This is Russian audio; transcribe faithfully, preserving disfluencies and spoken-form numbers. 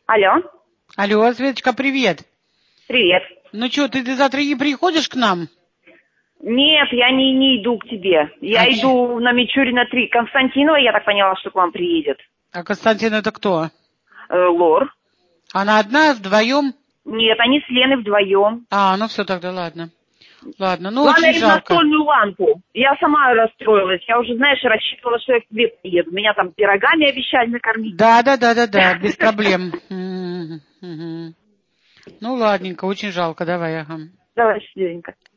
Алло. Алло, Светочка, привет. Привет. Ну что, ты, ты завтра не приходишь к нам? Нет, я не, не иду к тебе. Я А иду на Мичурина три. Константинова, я так поняла, что к вам приедет. А Константин это кто? Э, Лор. Она одна, вдвоем? Нет, они с Леной вдвоем. А, ну все тогда, ладно. Ладно, ну Главное, очень им жалко. настольную лампу. Я сама расстроилась. Я уже, знаешь, рассчитывала, что я к тебе приеду. Меня там пирогами обещали накормить. Да, да, да, да, да, без проблем. Мгм, мгм. Ну ладненько, очень жалко, давай, ага. Давай, Серенька.